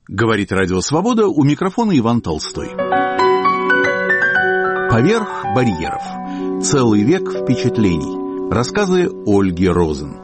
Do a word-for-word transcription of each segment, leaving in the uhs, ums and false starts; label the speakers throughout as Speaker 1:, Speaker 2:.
Speaker 1: Говорит Радио Свобода, у микрофона Иван Толстой. Поверх барьеров. Целый век впечатлений. Рассказы Ольги Розен.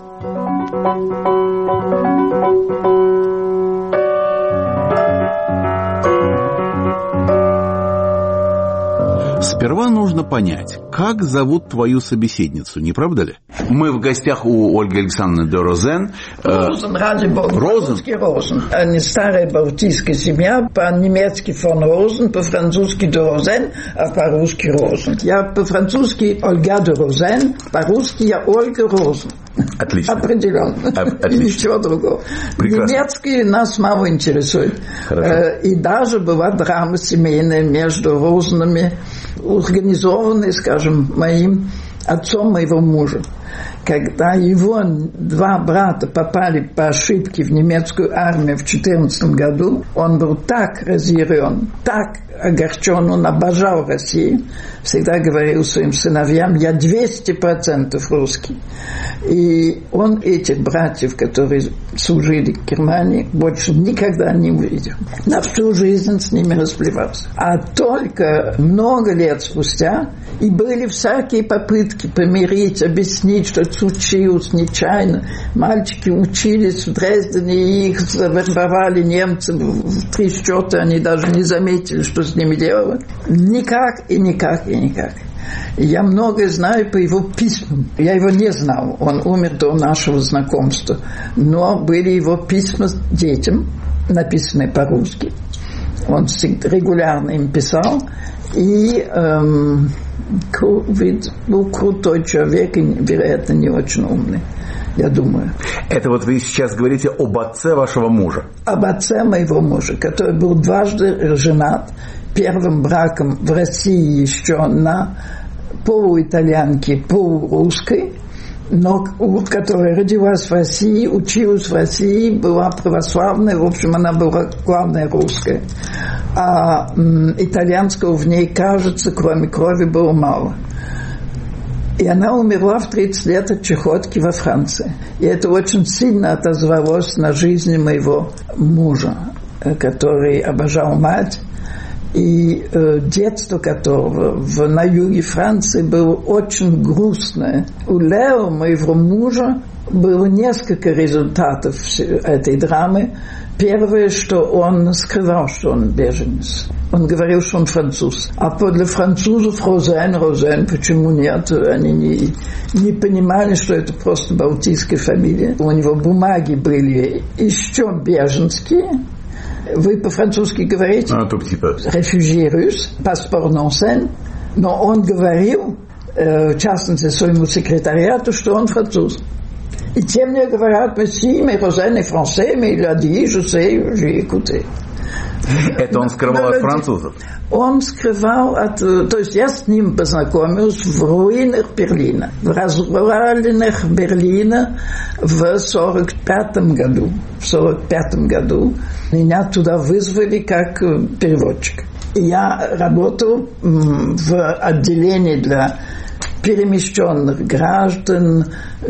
Speaker 1: Сперва нужно понять, как зовут твою собеседницу, не правда ли? Мы в гостях у Ольги Александровны де Розен.
Speaker 2: Розен, ради бога. По-русски Розен. Они старая балтийская семья, по-немецки фон Розен, по-французски де Розен, а по-русски Розен. Я по-французски Ольга де Розен, по-русски я Ольга Розен.
Speaker 1: Отлично.
Speaker 2: Определенно.
Speaker 1: Отлично.
Speaker 2: И ничего другого.
Speaker 1: Прекрасно.
Speaker 2: Немецкий нас мало интересует.
Speaker 1: Хорошо.
Speaker 2: И даже была драма семейная между Розенами, организованная, скажем, моим отцом моего мужа. Когда его два брата попали по ошибке в немецкую армию в четырнадцатом году, он был так разъярен, так огорчен, он обожал Россию, всегда говорил своим сыновьям: я двести процентов русский. И он этих братьев, которые служили в Германии, больше никогда не увидел. На всю жизнь с ними расплевался. А только много лет спустя, и были всякие попытки помирить, объяснить, что это случилось нечаянно. Мальчики учились в Дрездене, и их завербовали немцы в три счета, они даже не заметили, что с ними делали. Никак и никак и никак. Я многое знаю по его письмам. Я его не знал, он умер до нашего знакомства. Но были его письма детям, написанные по-русски. Он регулярно им писал. И эм, был крутой человек и, вероятно, не очень умный, я думаю.
Speaker 1: Это вот вы сейчас говорите об отце вашего мужа?
Speaker 2: Об отце моего мужа, который был дважды женат. Первым браком в России еще на полуитальянке, полурусской, но которая родилась в России, училась в России, была православная, в общем, она была главная русская. А м, итальянского в ней, кажется, кроме крови, было мало. И она умерла в тридцать лет от чехотки во Франции. И это очень сильно отозвалось на жизни моего мужа, который обожал мать, и э, детство которого в, на юге Франции было очень грустное. У Лео, моего мужа, было несколько результатов этой драмы. Первое, что он скрывал, что он беженец. Он говорил, что он француз. А подле французов Розен, Розен, почему нет? Они не, не понимали, что это просто балтийская фамилия. У него бумаги были еще беженские. Вы по-французски говорите?
Speaker 1: А, тут типа.
Speaker 2: Réfugié russe, паспорт нонсен. Но он говорил, э, в частности, своему секретариату, что он француз. И те мне говорят: «Месье, mais Розен est français, mais il a dit, je sais, j'ai écouté».
Speaker 1: Это он скрывал от французов?
Speaker 2: Он скрывал от... То есть я с ним познакомился в руинах Берлина, в развалинах Берлина в сорок пятом году. В сорок пятом году меня туда вызвали как переводчик. Я работал в отделении для перемещенных граждан,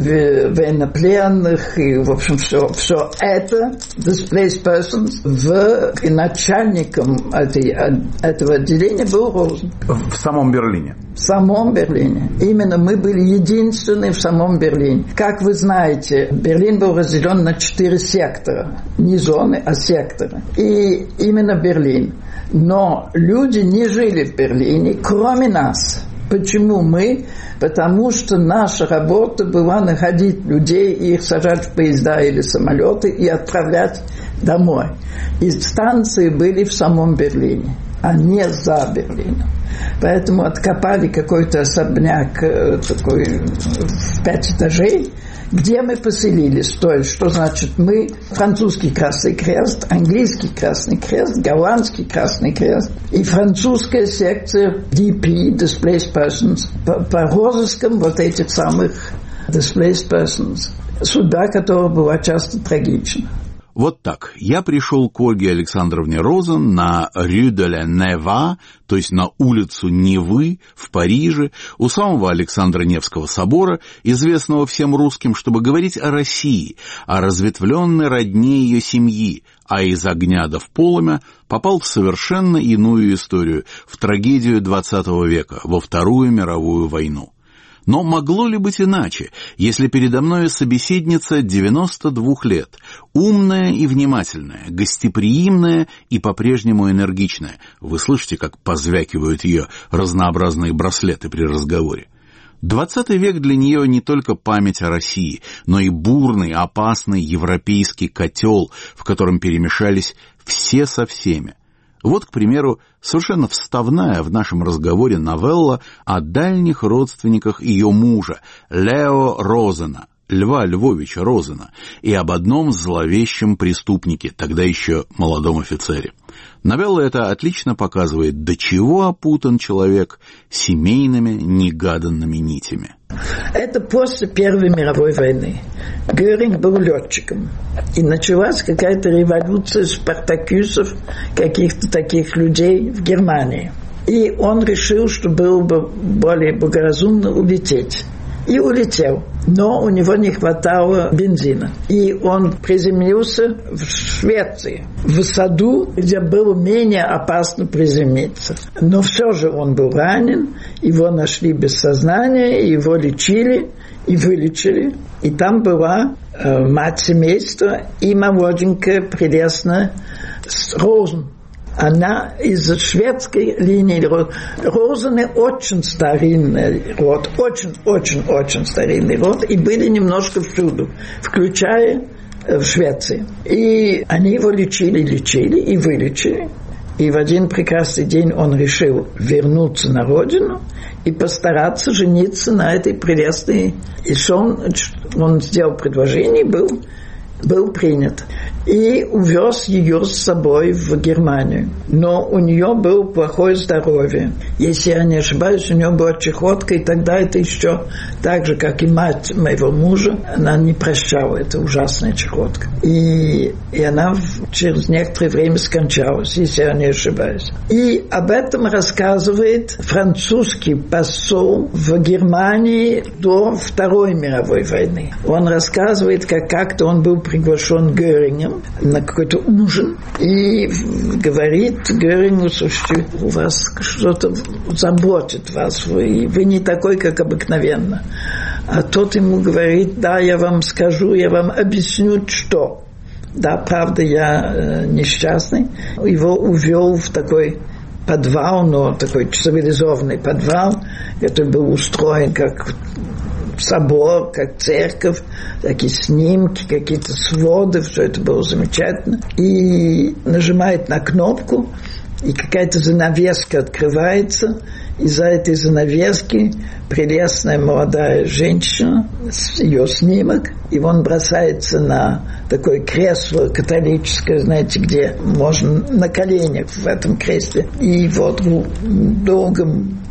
Speaker 2: военнопленных, и, в общем, все, все это, displaced persons, в, и начальником этой, этого отделения был Розен.
Speaker 1: В самом Берлине?
Speaker 2: В самом Берлине. Именно мы были единственные в самом Берлине. Как вы знаете, Берлин был разделен на четыре сектора. Не зоны, а секторы. И именно Берлин. Но люди не жили в Берлине, кроме нас. Почему мы? Потому что наша работа была находить людей, их сажать в поезда или самолеты и отправлять домой. И станции были в самом Берлине, а не за Берлином. Поэтому откопали какой-то особняк такой в пять этажей, где мы поселились. То есть, что значит мы? Французский Красный Крест, английский Красный Крест, голландский Красный Крест и французская секция ди пи, Displaced Persons, по, по розыскам вот этих самых Displaced Persons, судьба которого была часто трагична.
Speaker 1: Вот так. Я пришел к Ольге Александровне Розен на Rue de la Neva, то есть на улицу Невы в Париже, у самого Александра Невского собора, известного всем русским, чтобы говорить о России, о разветвленной родне ее семьи, а из огня до в полымя попал в совершенно иную историю, в трагедию двадцатого века, во Вторую мировую войну. Но могло ли быть иначе, если передо мной собеседница девяноста двух лет, умная и внимательная, гостеприимная и по-прежнему энергичная? Вы слышите, как позвякивают ее разнообразные браслеты при разговоре? Двадцатый век для нее не только память о России, но и бурный, опасный европейский котел, в котором перемешались все со всеми. Вот, к примеру, совершенно вставная в нашем разговоре новелла о дальних родственниках ее мужа, Лео Розена, Льва Львовича Розена, и об одном зловещем преступнике, тогда еще молодом офицере. Новелла эта отлично показывает, до чего опутан человек семейными негаданными нитями.
Speaker 2: Это после Первой мировой войны. Геринг был летчиком. И началась какая-то революция спартакиусов, каких-то таких людей в Германии. И он решил, что было бы более благоразумно улететь. И улетел. Но у него не хватало бензина. И он приземлился в Швеции, в саду, где было менее опасно приземлиться. Но все же он был ранен, его нашли без сознания, его лечили и вылечили. И там была э, мать семейства и молоденькая, прелестная Розен. Она из шведской линии рода. Розены очень старинный род, очень-очень-очень старинный род, и были немножко всюду, включая в Швеции. И они его лечили, лечили и вылечили. И в один прекрасный день он решил вернуться на родину и постараться жениться на этой прелестной. И он, он сделал предложение, был, был принят. И увез ее с собой в Германию. Но у нее было плохое здоровье. Если я не ошибаюсь, у нее была чехотка, и тогда это еще так же, как и мать моего мужа, она не прощала, это ужасная чехотка. И, и она через некоторое время скончалась, если я не ошибаюсь. И об этом рассказывает французский посол в Германии до Второй мировой войны. Он рассказывает, как как-то он был приглашен Герингом на какой-то ужин и говорит Герингу: слушайте, у вас что-то заботит вас, вы, вы не такой, как обыкновенно. А тот ему говорит: да, я вам скажу, я вам объясню, что. Да, правда, я э, несчастный. Его увел в такой подвал, но такой цивилизованный подвал, который был устроен как собор, как церковь, такие снимки, какие-то своды, все это было замечательно. И нажимает на кнопку, и какая-то занавеска открывается, и за этой занавески прелестная молодая женщина, ее снимок, и он бросается на такое кресло католическое, знаете, где можно на коленях в этом кресле, и вот долго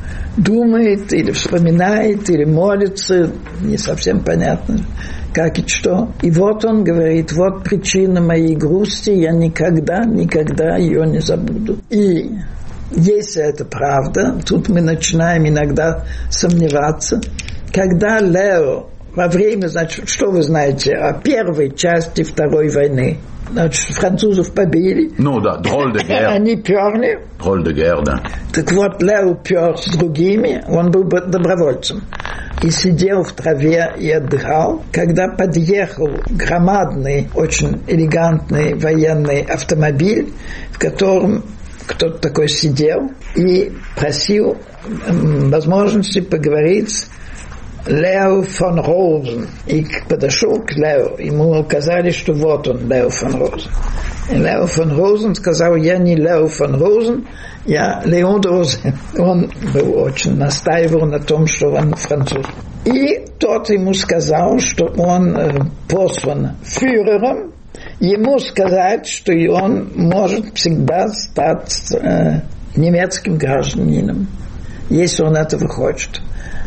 Speaker 2: думает, или вспоминает, или молится, не совсем понятно, как и что. И вот он говорит: вот причина моей грусти, я никогда, никогда ее не забуду. И если это правда, тут мы начинаем иногда сомневаться, когда Лео во время, значит, что вы знаете о первой части Второй войны? Значит, французов побили.
Speaker 1: Ну да, дроль де герre.
Speaker 2: Они перли.
Speaker 1: Дроль де герre, да.
Speaker 2: Так вот, Лео пер с другими, он был добровольцем. И сидел в траве и отдыхал. Когда подъехал громадный, очень элегантный военный автомобиль, в котором кто-то такой сидел и просил возможности поговорить с Лео фон Розен. И подошел к Лео, ему указали, что вот он, Лео фон Розен. И Лео фон Розен сказал: я не Лео фон Розен, я Леон Розен. Он был очень настаивал на том, что он француз. И тот ему сказал, что он послан фюрером, ему сказать, что он может всегда стать э, немецким гражданином, если он этого хочет.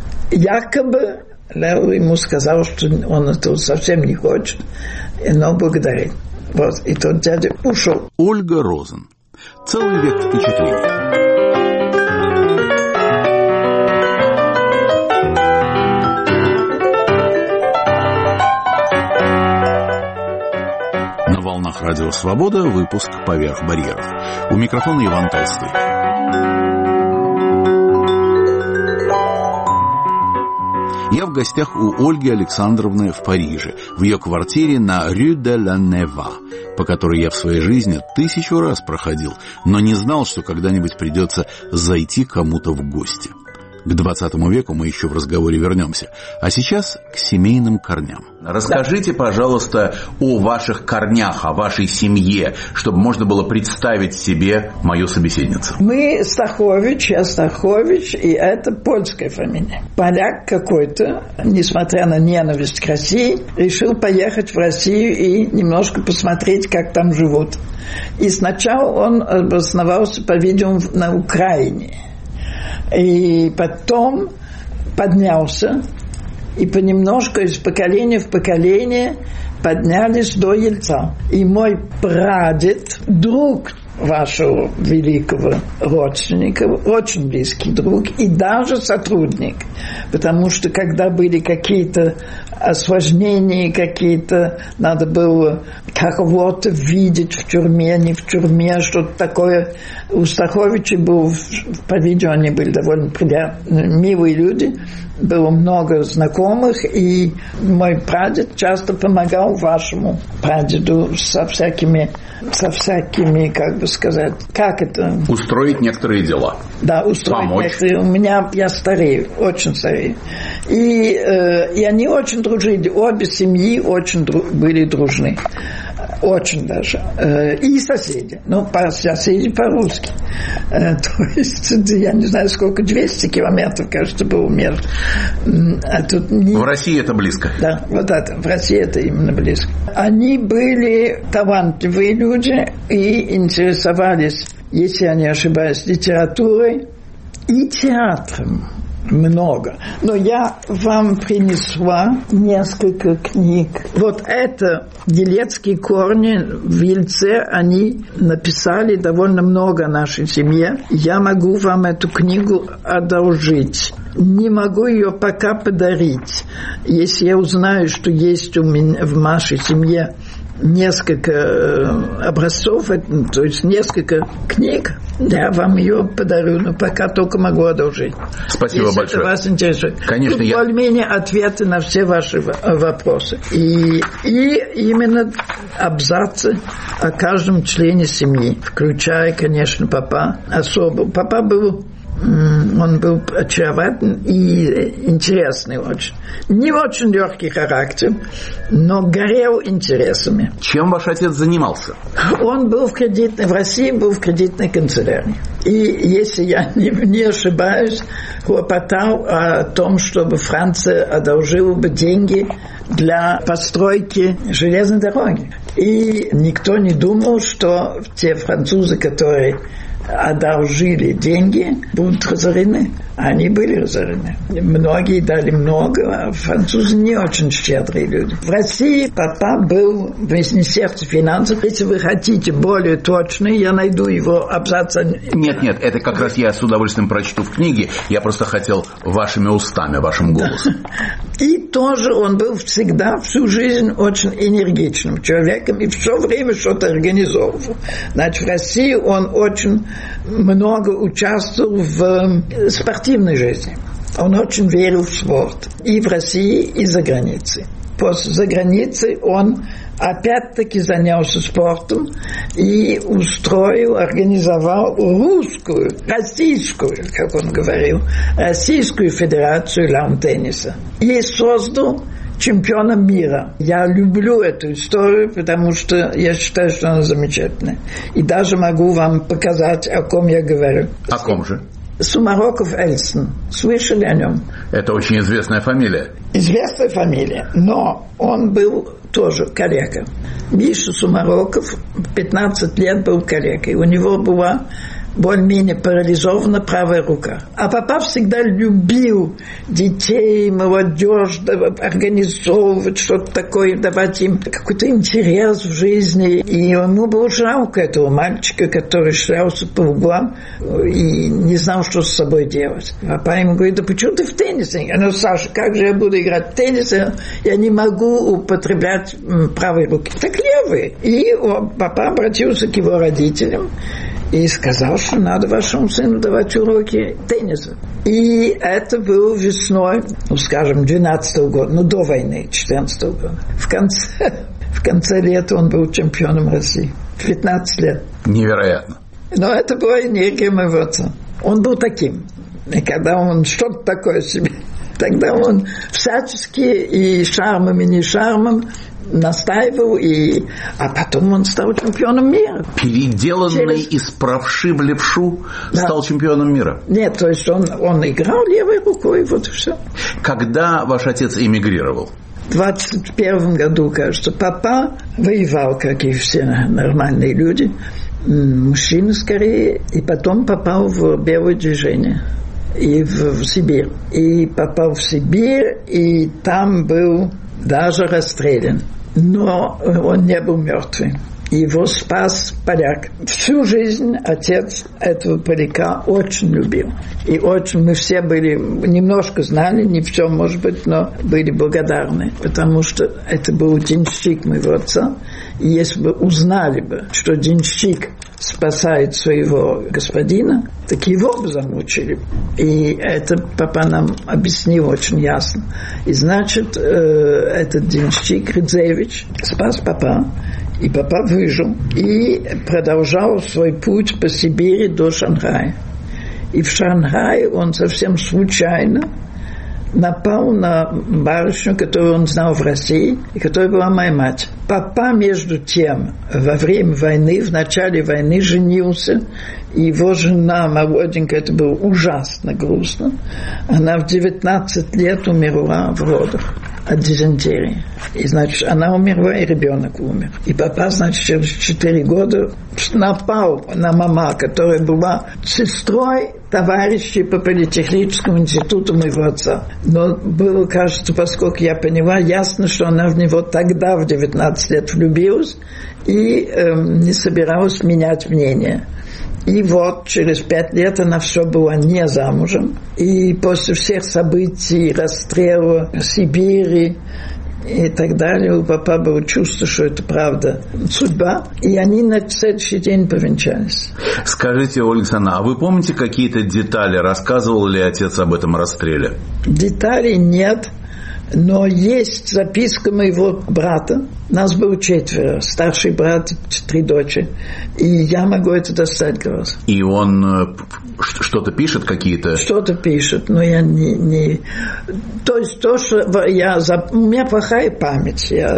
Speaker 2: Якобы Лео ему сказал, что он этого совсем не хочет, но благодарит. Вот, и тот дядя ушел.
Speaker 1: Ольга Розен. Целый век впечатлений. На волнах Радио Свобода выпуск «Поверх барьеров». У микрофона Иван Толстой. Я в гостях у Ольги Александровны в Париже, в ее квартире на Rue de la Neva, по которой я в своей жизни тысячу раз проходил, но не знал, что когда-нибудь придется зайти кому-то в гости. К двадцатому веку мы еще в разговоре вернемся. А сейчас к семейным корням. Расскажите, пожалуйста, о ваших корнях, о вашей семье, чтобы можно было представить себе мою собеседницу.
Speaker 2: Мы Стахович, я Стахович, и это польская фамилия. Поляк какой-то, несмотря на ненависть к России, решил поехать в Россию и немножко посмотреть, как там живут. И сначала он обосновался, по-видимому, на Украине. И потом поднялся, и понемножку из поколения в поколение поднялись до Ельца. И мой прадед, друг вашего великого родственника, очень близкий друг и даже сотрудник, потому что когда были какие-то осложнения, какие-то, надо было кого-то видеть в тюрьме, не в тюрьме, что-то такое. У Стаховича был, по-видимому, они были довольно приятные, милые люди, было много знакомых, и мой прадед часто помогал вашему прадеду со всякими, со всякими, как бы сказать, как это?
Speaker 1: Устроить некоторые дела.
Speaker 2: Да, устроить
Speaker 1: помочь.
Speaker 2: Некоторые. У меня, я старею, очень старею. И, э, и они очень дружили, обе семьи очень дру, были дружны. Очень даже. И соседи. Ну, по, соседи по-русски. То есть, я не знаю, сколько, двести километров, кажется, был между. А тут не...
Speaker 1: В России это близко.
Speaker 2: Да, вот это. В России это именно близко. Они были талантливые люди и интересовались, если я не ошибаюсь, литературой и театром. Много. Но я вам принесла несколько книг. Вот это Елецкие корни в Ельце, они написали довольно много о нашей семье. Я могу вам эту книгу одолжить. Не могу ее пока подарить. Если я узнаю, что есть у меня в нашей семье несколько образцов, то есть несколько книг, я вам ее подарю, но пока только могу одолжить.
Speaker 1: Спасибо
Speaker 2: если
Speaker 1: большое.
Speaker 2: Это вас интересует.
Speaker 1: Конечно,
Speaker 2: Тут
Speaker 1: я...
Speaker 2: более-менее ответы на все ваши вопросы. И, и именно абзацы о каждом члене семьи, включая, конечно, папа особо. Папа был он был очаровательный и интересный очень. Не очень легкий характер, но горел интересами.
Speaker 1: Чем ваш отец занимался?
Speaker 2: Он был в кредитной, в России был в кредитной канцелярии. И, если я не, не ошибаюсь, хлопотал о том, чтобы Франция одолжила бы деньги для постройки железной дороги. И никто не думал, что те французы, которые одолжили деньги, будут разорены. Они были разорены. Многие дали много, а французы не очень щедрые люди. В России папа был в Министерстве финансов. Если вы хотите более точный, я найду его абзац.
Speaker 1: Нет, нет, это как раз я с удовольствием прочту в книге. Я просто хотел вашими устами, вашим голосом.
Speaker 2: И тоже он был всегда, всю жизнь очень энергичным человеком и все время что-то организовывал. Значит, в России он очень много участвовал в спортивной жизни. Он очень верил в спорт. И в России, и за границей. После за границей он опять-таки занялся спортом и устроил, организовал русскую, российскую, как он говорил, Российскую федерацию лаун-тенниса. И создал чемпиона мира. Я люблю эту историю, потому что я считаю, что она замечательная. И даже могу вам показать, о ком я говорю.
Speaker 1: О ком же?
Speaker 2: Сумароков Эльсон. Слышали о нем?
Speaker 1: Это очень известная фамилия.
Speaker 2: Известная фамилия, но он был тоже калека. Миша Сумароков пятнадцать лет был калекой. У него была более-менее парализована правая рука. А папа всегда любил детей, молодежь, организовывать что-то такое, давать им какой-то интерес в жизни. И ему было жалко этого мальчика, который шлялся по углам и не знал, что с собой делать. Папа ему говорит: да почему ты в теннис? Ну, Саша, как же я буду играть в теннис? Я не могу употреблять правой руки. Так левый. И папа обратился к его родителям и сказал, что надо вашему сыну давать уроки тенниса. И это было весной, ну, скажем, двенадцатого года, ну, до войны, четырнадцатого года. В конце, в конце лета он был чемпионом России. В пятнадцать лет.
Speaker 1: Невероятно.
Speaker 2: Но это была энергия моего отца. Он был таким. И когда он что-то такое себе, тогда он всячески и шармом, и не шармом настаивал, и... а потом он стал чемпионом мира.
Speaker 1: Переделанный Через... из правши в левшу, да, стал чемпионом мира?
Speaker 2: Нет, то есть он, он играл левой рукой, вот и все.
Speaker 1: Когда ваш отец эмигрировал?
Speaker 2: В двадцать первом году, кажется. Папа воевал, как и все нормальные люди, мужчины скорее, и потом попал в белое движение. И в, в Сибирь. И попал в Сибирь, и там был даже расстрелян. Но он не был мертвый. Его спас поляк. Всю жизнь отец этого поляка очень любил. И очень мы все были, немножко знали, не в чем, может быть, но были благодарны. Потому что это был денщик моего отца. И если бы узнали бы, что денщик спасает своего господина, так его бы замучили. И это папа нам объяснил очень ясно. И значит, этот денщик Рыдзевич спас папа. И папа выжил. И продолжал свой путь по Сибири до Шанхая. И в Шанхае он совсем случайно напал на барышню, которую он знал в России, и которая была моя мать. Папа, между тем, во время войны, в начале войны женился, и его жена молоденькая, это было ужасно грустно, она в девятнадцать лет умерла в родах от дизентерии. И, значит, она умерла, и ребенок умер. И папа, значит, через четыре года напал на мама, которая была сестрой товарищей по политехническому институту моего отца. Но было, кажется, поскольку я поняла, ясно, что она в него тогда, в девятнадцать лет, влюбилась и э, не собиралась менять мнение. И вот через пять лет она все была не замужем. И после всех событий, расстрела Сибири и так далее, у папа было чувство, что это правда судьба. И они на следующий день повенчались.
Speaker 1: Скажите, Ольга Александровна, а вы помните какие-то детали? Рассказывал ли отец об этом расстреле?
Speaker 2: Деталей нет. Но есть записка моего брата. Нас было четверо. Старший брат, три дочери. И я могу это достать для вас.
Speaker 1: И он что-то пишет, какие-то?
Speaker 2: Что-то пишет, но я не... не... То есть то, что я... У меня плохая память. Я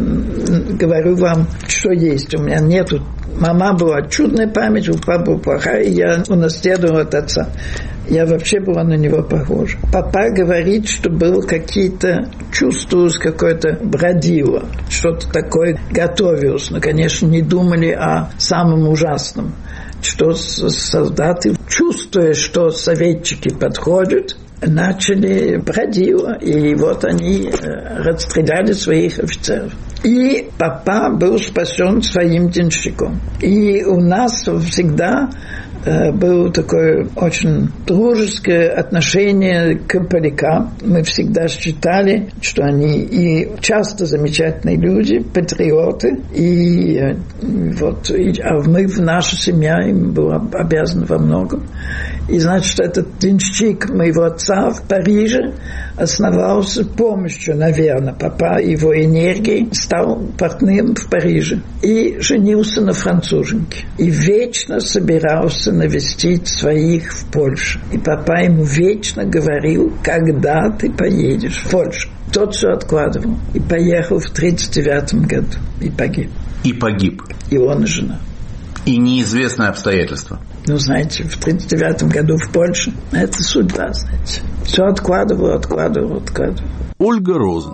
Speaker 2: говорю вам, что есть. У меня нету... Мама была чудная память, у папы была плохая, и я унаследовал от отца. Я вообще была на него похожа. Папа говорит, что было какие-то, чувствовалось какое-то бродило, что-то такое готовилось. Но, конечно, не думали о самом ужасном. Что солдаты, чувствуя, что советчики подходят, начали бродило, и вот они расстреляли своих офицеров. И папа был спасен своим денщиком. И у нас всегда было такое очень дружеское отношение к полякам. Мы всегда считали, что они и часто замечательные люди, патриоты. И вот, и, а мы в наша семья им была обязана во многом. И, значит, этот денщик моего отца в Париже основался помощью, наверное, папа, его энергией, стал портным в Париже. И женился на француженке. И вечно собирался навестить своих в Польше. И папа ему вечно говорил, когда ты поедешь в Польшу. Тот все откладывал. И поехал в тридцать девятом году. И погиб.
Speaker 1: И погиб.
Speaker 2: И он и жена.
Speaker 1: И неизвестное обстоятельство.
Speaker 2: Ну, знаете, в тридцать девятом году в Польше. Это судьба, знаете. Все откладывал, откладывал, откладывал.
Speaker 1: Ольга Розен.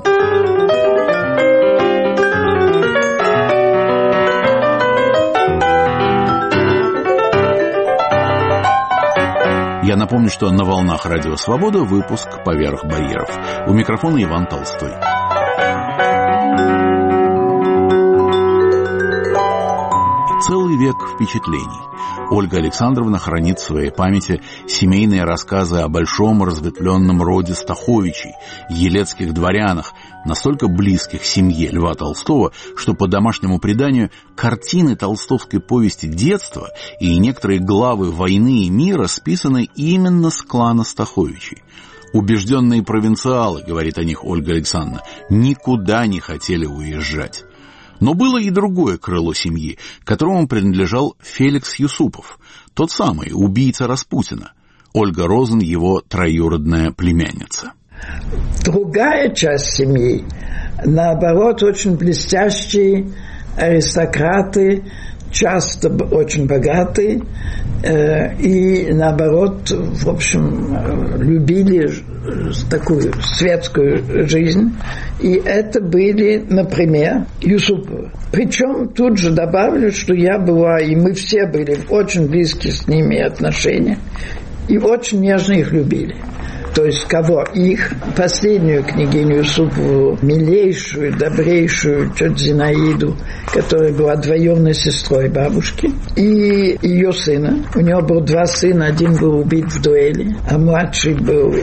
Speaker 1: Я напомню, что на волнах Радио Свобода выпуск «Поверх барьеров». У микрофона Иван Толстой. Целый век впечатлений. Ольга Александровна хранит в своей памяти семейные рассказы о большом разветвленном роде Стаховичей, елецких дворянах, настолько близких семье Льва Толстого, что по домашнему преданию картины толстовской повести детства и некоторые главы «Войны и мира» списаны именно с клана Стаховичей. Убежденные провинциалы, говорит о них Ольга Александровна, никуда не хотели уезжать. Но было и другое крыло семьи, которому принадлежал Феликс Юсупов, тот самый убийца Распутина. Ольга Розен его троюродная племянница.
Speaker 2: Другая часть семьи, наоборот, очень блестящие аристократы, часто очень богатые, э, и, наоборот, в общем, любили такую светскую жизнь. И это были, например, Юсуповы. Причем тут же добавлю, что я была, и мы все были в очень близкие с ними отношения, и очень нежно их любили. То есть кого? Их, последнюю княгиню Юсупову, милейшую, добрейшую тетю Зинаиду, которая была двоюродной сестрой бабушки, и ее сына. У него было два сына, один был убит в дуэли, а младший был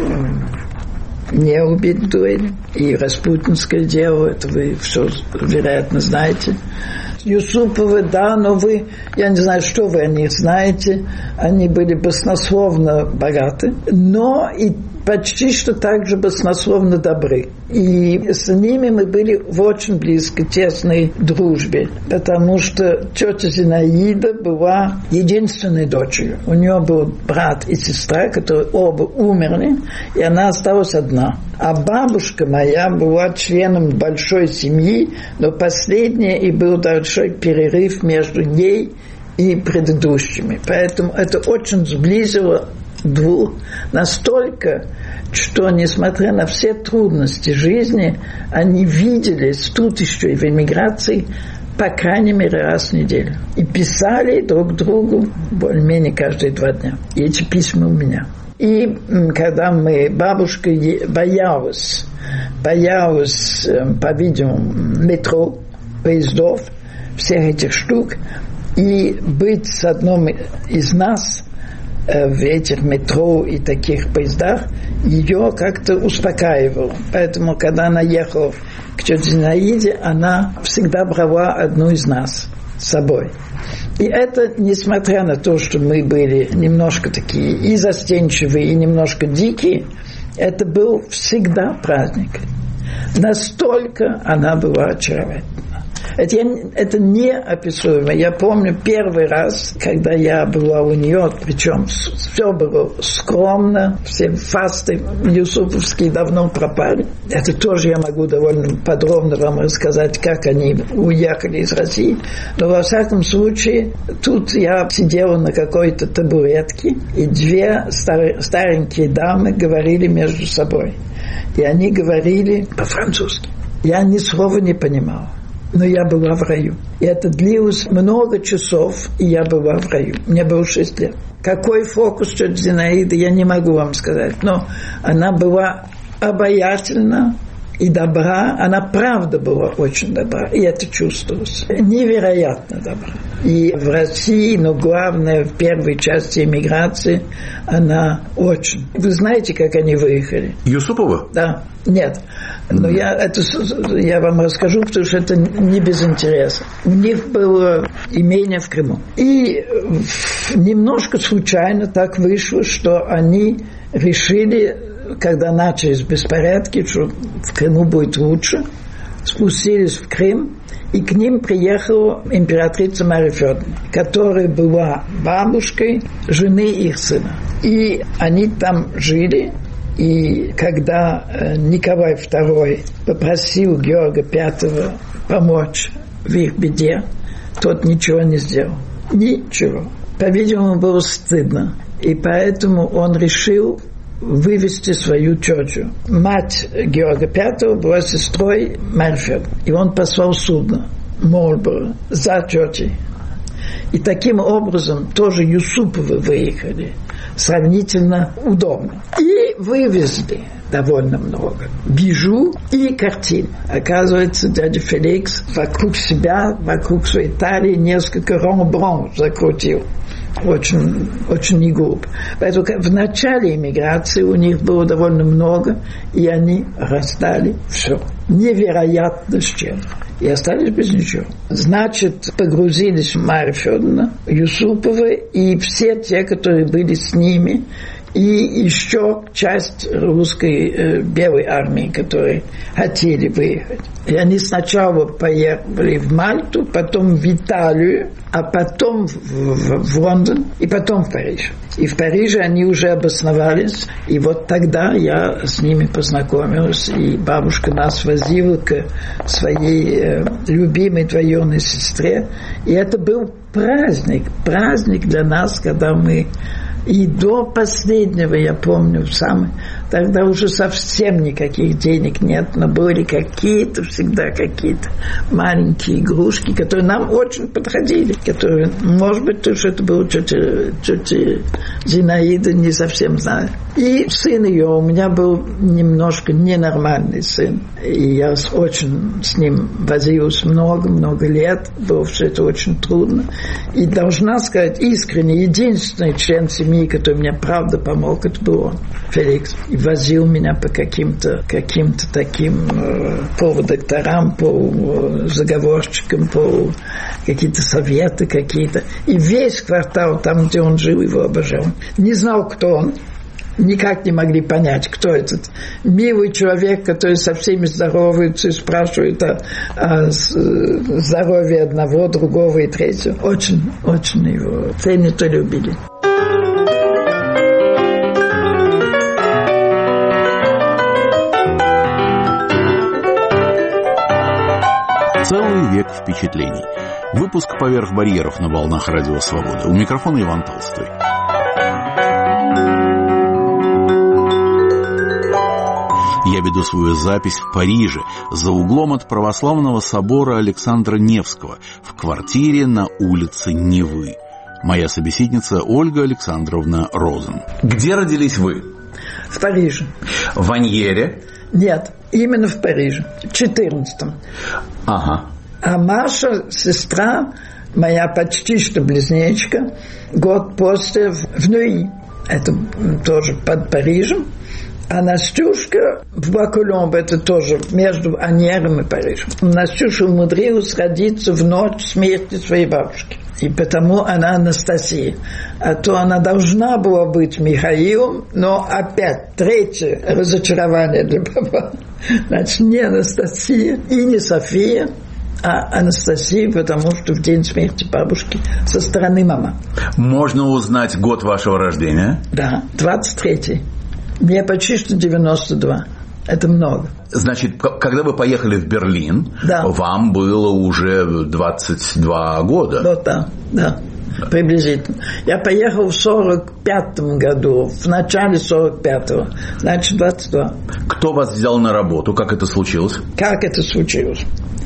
Speaker 2: не убит в дуэли. И распутинское дело, это вы все, вероятно, знаете. Юсуповы, да, но вы, я не знаю, что вы о них знаете, они были баснословно богаты, но и почти что так же баснословно добры. И с ними мы были в очень близкой, тесной дружбе, потому что тетя Зинаида была единственной дочерью. У нее был брат и сестра, которые оба умерли, и она осталась одна. А бабушка моя была членом большой семьи, но последняя, и был большой перерыв между ней и предыдущими. Поэтому это очень сблизило двух настолько, что, несмотря на все трудности жизни, они виделись тут еще и в эмиграции по крайней мере раз в неделю. И писали друг другу более-менее каждые два дня. И эти письма у меня. И когда мы, бабушка боялась, боялась, по-видимому, метро, поездов, всех этих штук, и быть с одним из нас в этих метро и таких поездах, ее как-то успокаивало. Поэтому, когда она ехала к тете Зинаиде, она всегда брала одну из нас с собой. И это, несмотря на то, что мы были немножко такие и застенчивые, и немножко дикие, это был всегда праздник. Настолько она была очаровательна. Это, я, это неописуемо. Я помню первый раз, когда я была у нее, причем все было скромно, все фасты юсуповские давно пропали. Это тоже я могу довольно подробно вам рассказать, как они уехали из России. Но во всяком случае, тут я сидела на какой-то табуретке, и две стар, старенькие дамы говорили между собой. И они говорили по-французски. Я ни слова не понимала. Но я была в раю. И это длилось много часов, и я была в раю. Мне было шесть лет. Какой фокус тети Зинаиды, я не могу вам сказать. Но она была обаятельна и добра. Она правда была очень добра. И это чувствовалось. Невероятно добра. И в России, но главное, в первой части эмиграции, она очень. Вы знаете, как они выехали?
Speaker 1: Юсупова?
Speaker 2: Да. Нет. Но mm-hmm. я, это, я вам расскажу, потому что это не без интереса. У них было имение в Крыму. И немножко случайно так вышло, что они решили, когда начались беспорядки, что в Крыму будет лучше, спустились в Крым, и к ним приехала императрица Мария Федоровна, которая была бабушкой жены их сына. И они там жили. И когда Николай второй попросил Георга пятого помочь в их беде, тот ничего не сделал. Ничего. По-видимому, было стыдно. И поэтому он решил вывести свою тетю. Мать Георга пятого была сестрой Марьи Федоровны. И он послал судно Молборо за тетей. И таким образом тоже Юсуповы выехали сравнительно удобно. И вывезли довольно много бижу и картин. Оказывается, дядя Феликс вокруг себя, вокруг своей талии несколько ромброн закрутил. Очень, очень не глупо. Поэтому в начале эмиграции у них было довольно много, и они раздали все. Невероятно с чем. И остались без ничего. Значит, погрузились в Марья Федоровна, Юсуповы и все те, которые были с ними, и еще часть русской э, белой армии, которые хотели выехать. И они сначала поехали в Мальту, потом в Италию, а потом в, в, в Лондон, и потом в Париж. И в Париже они уже обосновались, и вот тогда я с ними познакомилась, и бабушка нас возила к своей э, любимой двоюродной сестре, и это был праздник, праздник для нас, когда мы и до последнего, я помню, самый, тогда уже совсем никаких денег нет, но были какие-то, всегда какие-то маленькие игрушки, которые нам очень подходили, которые, может быть, то, что это был тетя, тетя Зинаида, не совсем знаю. И сын ее, у меня был немножко ненормальный сын, и я очень с ним возилась много-много лет, было все это очень трудно. И должна сказать искренне, единственный член семьи, который мне правда помог, это был он, Феликс. И возил меня по каким-то, каким-то таким э, полудокторам, полузаговорщикам, по какие-то советы какие-то. И весь квартал, там, где он жил, его обожал. Не знал, кто он. Никак не могли понять, кто этот милый человек, который со всеми здоровается и спрашивает о, о здоровье одного, другого и третьего. Очень, очень его ценят и любили.
Speaker 1: Целый век впечатлений. Выпуск «Поверх барьеров» на волнах Радио Свобода. У микрофона Иван Толстой. Я веду свою запись в Париже, за углом от православного собора Александра Невского, в квартире на улице Невы. Моя собеседница Ольга Александровна Розен. Где родились вы?
Speaker 2: В Париже.
Speaker 1: В Аньере?
Speaker 2: Нет, именно в Париже, в четырнадцатом.
Speaker 1: Ага.
Speaker 2: А Маша, сестра, моя почти что близнечка, год после в Нуи. Это тоже под Парижем. А Настюшка в Бакуломбе, это тоже между Аньером и Парижем. Настюша умудрилась родиться в ночь смерти своей бабушки. И потому она Анастасия. А то она должна была быть Михаилом, но опять третье разочарование для папы. Значит, не Анастасия и не София, а Анастасия, потому что в день смерти бабушки со стороны мамы.
Speaker 1: Можно узнать год вашего рождения?
Speaker 2: Да, двадцать третий. Мне почти что девяносто два. Это много.
Speaker 1: Значит, когда вы поехали в Берлин,
Speaker 2: да.
Speaker 1: Вам было уже двадцать два года.
Speaker 2: Вот да, да, приблизительно. Я поехал в сорок пятом году, в начале сорок пятого, значит, двадцать два.
Speaker 1: Кто вас взял на работу? Как это случилось?
Speaker 2: Как это случилось?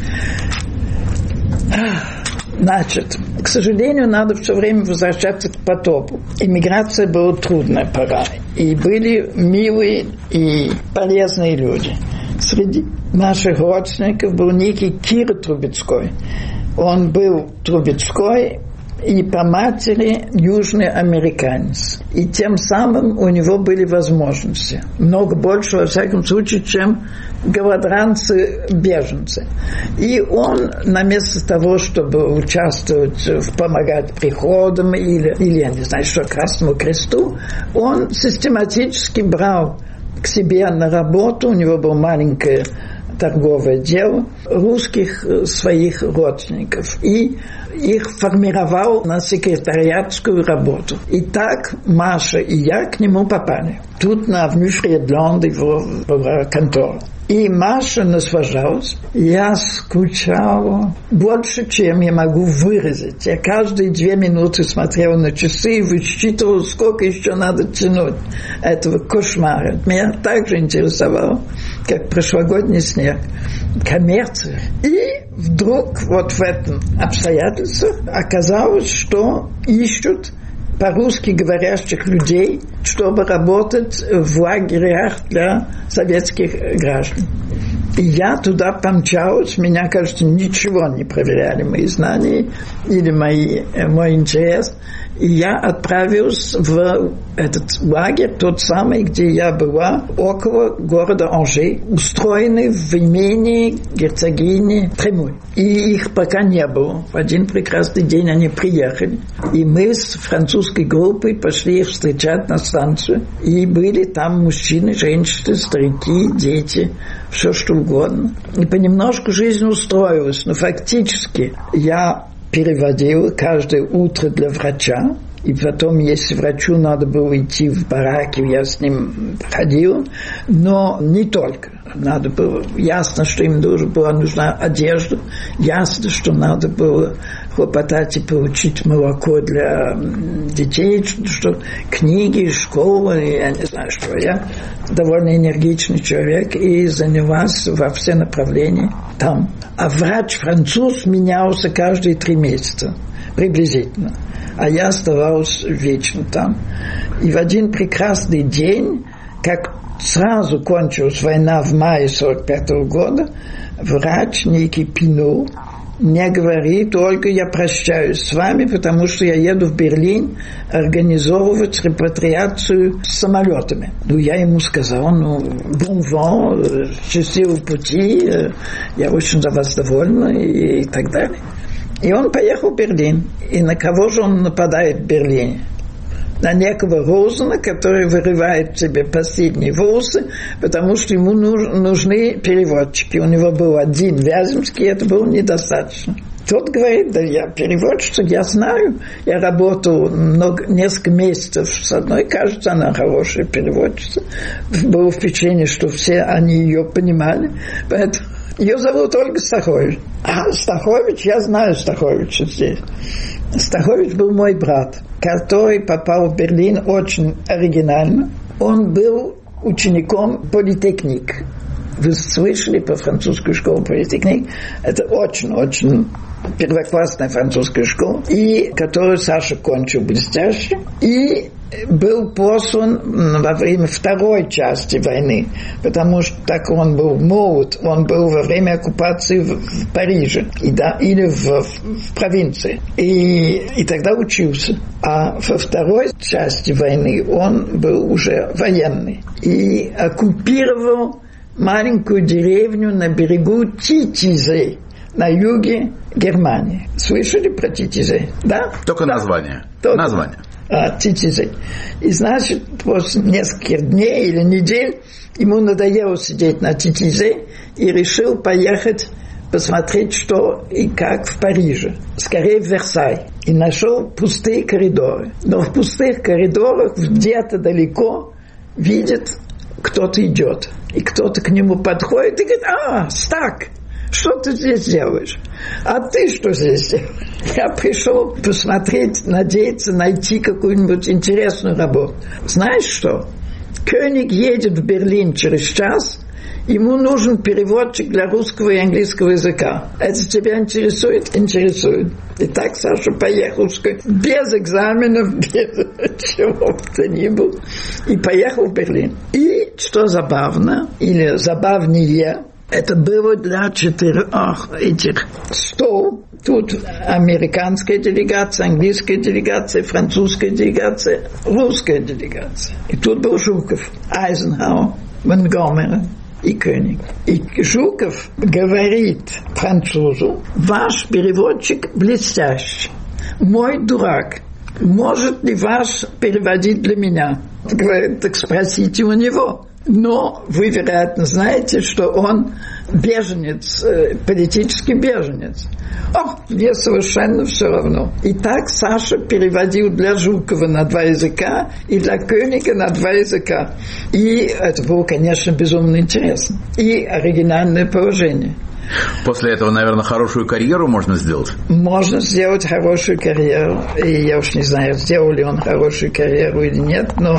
Speaker 2: Значит, к сожалению, надо все время возвращаться к потопу. Иммиграция была трудная пора. И были милые и полезные люди. Среди наших родственников был некий Кир Трубецкой. Он был Трубецкой и по матери южный американец. И тем самым у него были возможности. Много больше, во всяком случае, чем голодранцы-беженцы. И он, вместо того, чтобы участвовать, в помогать приходам или, или, я не знаю, что, Красному Кресту, он систематически брал к себе на работу, у него было маленькое торговое дело, русских своих родственников. И их формировал на секретариатскую работу. И так Маша и я к нему попали. Тут на Авню Фридланд его контора. И Маша наслаждалась. Я скучала больше, чем я могу выразить. Я каждые две минуты смотрела на часы и высчитывала, сколько еще надо тянуть этого кошмара. Меня также интересовало, как прошлогодний снег, коммерция. И вдруг вот в этом обстоятельстве оказалось, что ищут по-русски говорящих людей, чтобы работать в лагерях для советских граждан. И я туда помчалась, меня, кажется, ничего не проверяли, мои знания или мои, мой интерес. И я отправилась в этот лагерь, тот самый, где я была, около города Анжи, устроенный в имении герцогини Тремуй. И их пока не было. В один прекрасный день они приехали. И мы с французской группой пошли их встречать на станцию. И были там мужчины, женщины, старики, дети, все что угодно. И понемножку жизнь устроилась. Но фактически я переводил каждое утро для врача. И потом, если врачу надо было идти в бараки, я с ним ходил. Но не только. Надо было, ясно, что им тоже была нужна одежда. Ясно, что надо было хлопотать и получить молоко для детей, что книги, школа, я не знаю, что. Я довольно энергичный человек и занялась во все направления там. А врач-француз менялся каждые три месяца, приблизительно. А я оставалась вечно там. И в один прекрасный день, как сразу кончилась война в мае сорок пятого года, врач некий Пино мне говорит: Ольга, я прощаюсь с вами, потому что я еду в Берлин организовывать репатриацию с самолетами. Ну, я ему сказал: ну, bon vent, счастливого пути, я очень за вас довольна и, и так далее. И он поехал в Берлин. И на кого же он нападает в Берлине? На некого Розена, который вырывает себе последние волосы, потому что ему нужны переводчики. У него был один Вяземский, это было недостаточно. Тот говорит: да я переводчица, я знаю, я работал много, несколько месяцев с одной, кажется, она хорошая переводчица. Было впечатление, что все они ее понимали, поэтому ее зовут Ольга Стахович. А Стахович, я знаю Стаховича здесь. Стахович был мой брат, который попал в Берлин очень оригинально. Он был учеником политехник. Вы слышали про французскую школу политехник? Это очень-очень первоклассная французская школа, и которую Саша кончил блестяще. И был послан во время второй части войны, потому что так он был молод, он был во время оккупации в, в Париже и, да, или в, в провинции. И, и тогда учился. А во второй части войны он был уже военный и оккупировал маленькую деревню на берегу Титизе на юге Германии. Слышали про Титизе? Да?
Speaker 1: Только
Speaker 2: да.
Speaker 1: название.
Speaker 2: Только.
Speaker 1: Название.
Speaker 2: А, Титизе. И значит, после нескольких дней или недель ему надоело сидеть на Титизе и решил поехать посмотреть, что и как в Париже. Скорее в Версаль. И нашел пустые коридоры. Но в пустых коридорах где-то далеко видит, кто-то идет. И кто-то к нему подходит и говорит: а, Стак, что ты здесь делаешь? А ты что здесь делаешь? Я пришел посмотреть, надеяться найти какую-нибудь интересную работу. Знаешь что? König едет в Берлин через час, ему нужен переводчик для русского и английского языка. Это тебя интересует? Интересует. И так Саша поехал без экзаменов, без чего бы то ни было, и поехал в Берлин. И, что забавно, или забавнее, это было для четырех этих стол. Тут американская делегация, английская делегация, французская делегация, русская делегация. И тут был Жуков, Айзенхауэр, Монгомери и König. И Жуков говорит французу: ваш переводчик блестящий, мой дурак, может ли ваш переводить для меня? Говорит: так спросите у него. Но вы, вероятно, знаете, что он беженец, политический беженец. Ох, мне совершенно все равно. И так Саша переводил для Жукова на два языка и для Königa на два языка. И это было, конечно, безумно интересно. И оригинальное положение.
Speaker 1: После этого, наверное, хорошую карьеру можно сделать?
Speaker 2: Можно сделать хорошую карьеру. И я уж не знаю, сделал ли он хорошую карьеру или нет, но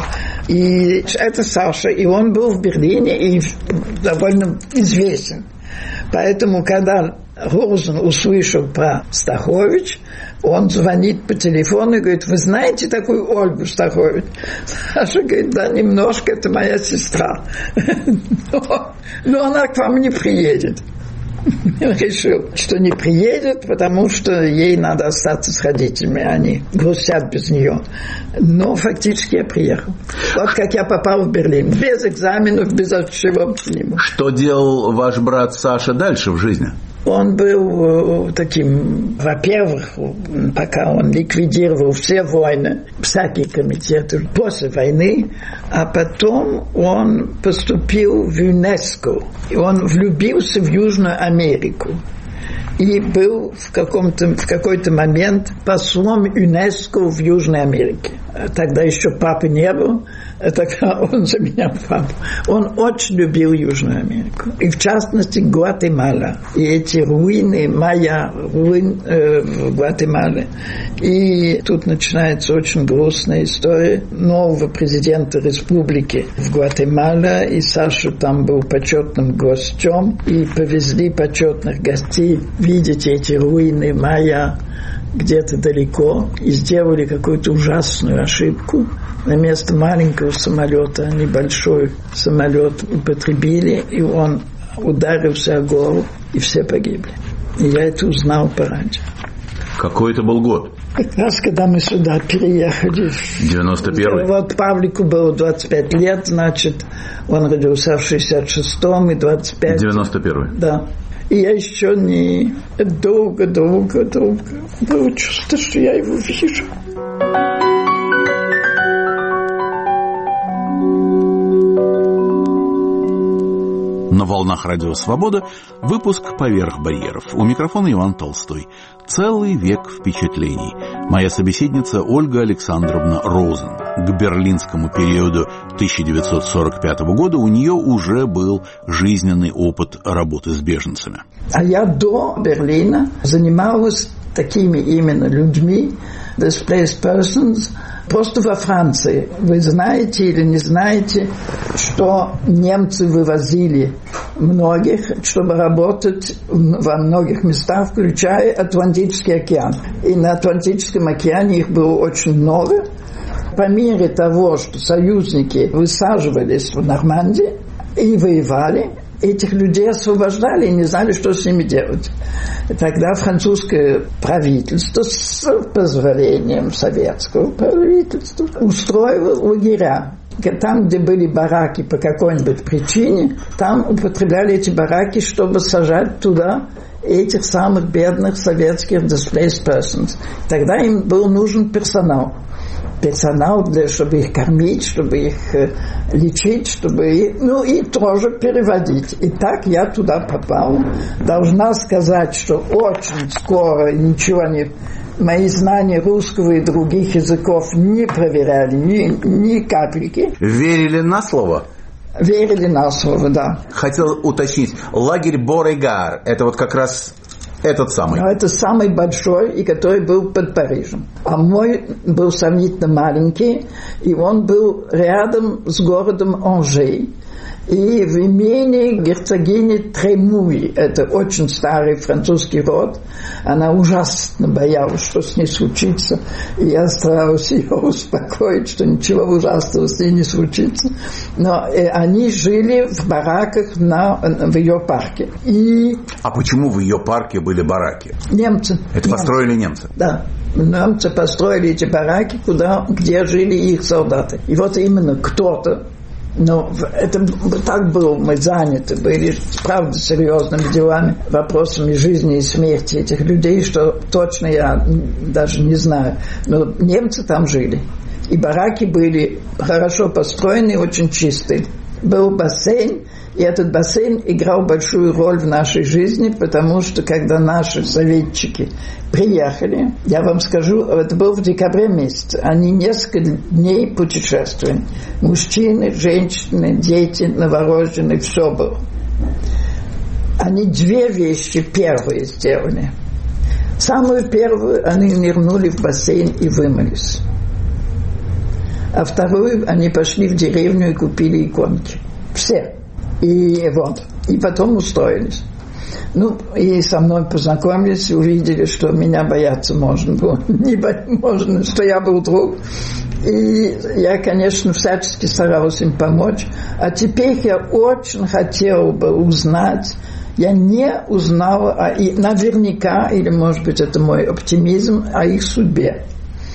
Speaker 2: и это Саша, и он был в Берлине и довольно известен. Поэтому, когда Розен услышал про Стахович, Он звонит по телефону и говорит: вы знаете такую Ольгу Стахович? Саша говорит: да, немножко, это моя сестра. Но, но она к вам не приедет. Решил, что не приедет, потому что ей надо остаться с родителями, они грустят без нее. Но фактически я приехал. Вот как я попал в Берлин. Без экзаменов, без чего.
Speaker 1: Что делал ваш брат Саша дальше в жизни?
Speaker 2: Он был таким, во-первых, пока он ликвидировал все войны, всякие комитеты после войны, а потом он поступил в ЮНЕСКО. И он влюбился в Южную Америку. И был в, каком-то, в какой-то момент послом ЮНЕСКО в Южной Америке. Тогда еще папы не было, тогда он заменял папу. Он очень любил Южную Америку. И в частности Гватемала. И эти руины, майя, руин э, в Гватемале. И тут начинается очень грустная история нового президента республики в Гватемале. И Саша там был почетным гостем. И повезли почетных гостей видеть эти руины майя где-то далеко, и сделали какую-то ужасную ошибку. На место маленького самолета небольшой самолет употребили, и он ударился о гору, и все погибли. И я это узнал по радио.
Speaker 1: Какой это был год?
Speaker 2: Как раз, когда мы сюда переехали.
Speaker 1: девяносто первый.
Speaker 2: Вот Павлику было двадцать пять лет, значит, он родился в шестьдесят шестом и двадцать пять.
Speaker 1: девяносто первый.
Speaker 2: Да. И я еще не долго, долго, долго было чувство, что я его вижу.
Speaker 1: На волнах Радио Свобода выпуск «Поверх барьеров». У микрофона Иван Толстой. Целый век впечатлений. Моя собеседница Ольга Александровна Розен. К берлинскому периоду тысяча девятьсот сорок пятого года у нее уже был жизненный опыт работы с беженцами.
Speaker 2: А я до Берлина занималась такими именно людьми, displaced persons, просто во Франции. Вы знаете или не знаете, что немцы вывозили многих, чтобы работать во многих местах, включая Атлантический океан. И на Атлантическом океане их было очень много. По мере того, что союзники высаживались в Нормандии и воевали, этих людей освобождали и не знали, что с ними делать. И тогда французское правительство с позволением советского правительства устроило лагеря. Там, где были бараки по какой-нибудь причине, там употребляли эти бараки, чтобы сажать туда этих самых бедных советских displaced persons. Тогда им был нужен персонал. Персонал, для, чтобы их кормить, чтобы их э, лечить, чтобы их, ну и тоже переводить. И так я туда попал. Должна сказать, что очень скоро ничего не... Мои знания русского и других языков не проверяли, ни, ни капельки.
Speaker 1: Верили на слово?
Speaker 2: Верили на слово, да.
Speaker 1: Хотел уточнить, лагерь Борегар, это вот как раз... Этот самый.
Speaker 2: Но это самый большой, и который был под Парижем. А мой был сравнительно маленький, и он был рядом с городом Анжей. И в имении герцогини Тремуи, это очень старый французский род, она ужасно боялась, что с ней случится. И я старалась ее успокоить, что ничего ужасного с ней не случится. Но э, они жили в бараках на, в ее парке. И...
Speaker 1: А почему в ее парке были бараки?
Speaker 2: Немцы.
Speaker 1: Это
Speaker 2: немцы.
Speaker 1: Построили немцы?
Speaker 2: Да. Немцы построили эти бараки, куда, где жили их солдаты. И вот именно кто-то, но это так было, мы заняты были, правда, серьезными делами, вопросами жизни и смерти этих людей, что точно я даже не знаю. Но немцы там жили. И бараки были хорошо построены, очень чистые. Был бассейн, и этот бассейн играл большую роль в нашей жизни, потому что когда наши советчики приехали, я вам скажу, это было в декабре месяце, они несколько дней путешествовали. Мужчины, женщины, дети, новорожденные, все было. Они две вещи первые сделали. Самую первую, они нырнули в бассейн и вымылись. А вторую, они пошли в деревню и купили иконки. Все. И вот. И потом устроились. Ну, и со мной познакомились, увидели, что меня бояться можно было. Не бо... можно, что я был друг. И я, конечно, всячески старалась им помочь. А теперь я очень хотела бы узнать, я не узнала, а и наверняка, или, может быть, это мой оптимизм, о их судьбе.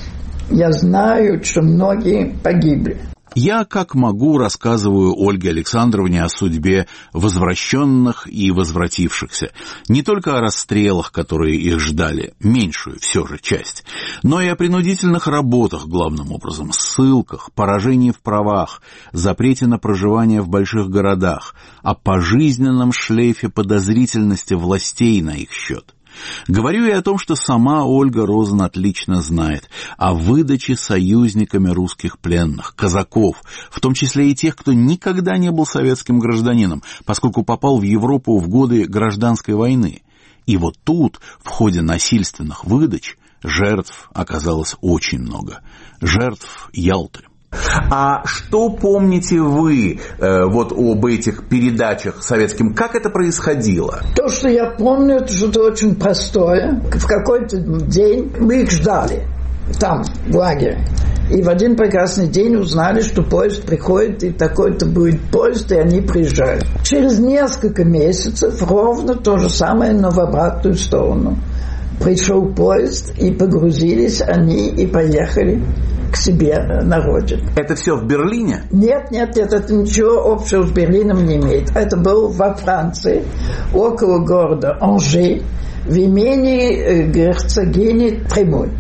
Speaker 2: Я знаю, что многие погибли.
Speaker 1: Я, как могу, рассказываю Ольге Александровне о судьбе возвращенных и возвратившихся. Не только о расстрелах, которые их ждали, меньшую все же часть, но и о принудительных работах, главным образом, ссылках, поражении в правах, запрете на проживание в больших городах, о пожизненном шлейфе подозрительности властей на их счет. Говорю и о том, что сама Ольга Розен отлично знает о выдаче союзниками русских пленных, казаков, в том числе и тех, кто никогда не был советским гражданином, поскольку попал в Европу в годы гражданской войны. И вот тут, в ходе насильственных выдач, жертв оказалось очень много. Жертв Ялты.
Speaker 3: А что помните вы э, вот об этих передачах советским? Как это происходило?
Speaker 2: То, что я помню, это что-то очень простое. В какой-то день мы их ждали там, в лагере. И в один прекрасный день узнали, что поезд приходит, и такой-то будет поезд, и они приезжают. Через несколько месяцев ровно то же самое, но в обратную сторону. Пришел поезд, и погрузились они, и поехали к себе на родину.
Speaker 3: Это все в Берлине?
Speaker 2: Нет, нет, нет, это ничего общего с Берлином не имеет. Это было во Франции, около города Анжи, в имении герцогини Тремоль.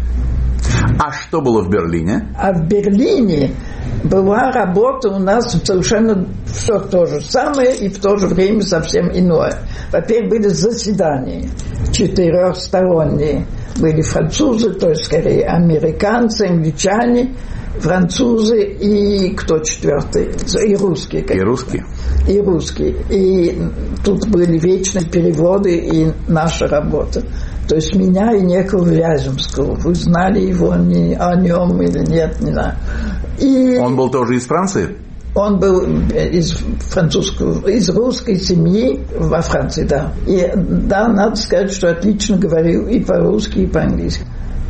Speaker 3: А что было в Берлине?
Speaker 2: А в Берлине была работа у нас совершенно все то же самое и в то же время совсем иное. Во-первых, были заседания четырехсторонние. Были французы, то есть скорее американцы, англичане, французы и кто четвертый? И русские.
Speaker 3: И русские.
Speaker 2: И русские. И тут были вечные переводы и наша работа. То есть меня и некого Вяземского. Вы знали его не, о нем или нет, не знаю. И
Speaker 3: он был тоже из Франции?
Speaker 2: Он был из французского, из русской семьи во Франции, да. И да, надо сказать, что отлично говорил и по-русски, и по-английски.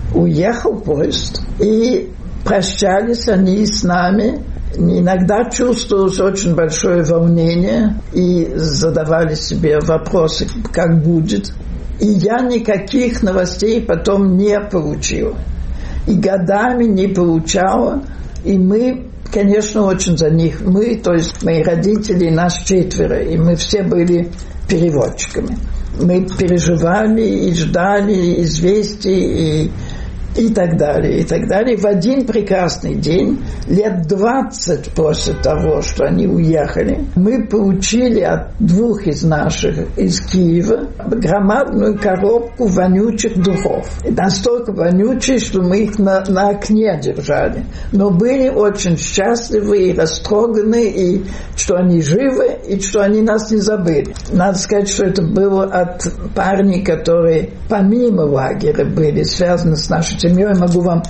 Speaker 2: Уехал поезд, и прощались они с нами. Иногда чувствовалось очень большое волнение, и задавали себе вопросы, как будет. И я никаких новостей потом не получила. И годами не получала, и мы... Конечно, очень за них. Мы, то есть мои родители, нас четверо, и мы все были переводчиками. Мы переживали и ждали известий и, и так далее, и так далее. В один прекрасный день, лет двадцать после того, что они уехали, мы получили от двух из наших из Киева громадную коробку вонючих духов. И настолько вонючие, что мы их на, на окне держали. Но были очень счастливы и растроганы, и что они живы, и что они нас не забыли. Надо сказать, что это было от парней, которые помимо лагеря были связаны с нашей семьей. Могу вам,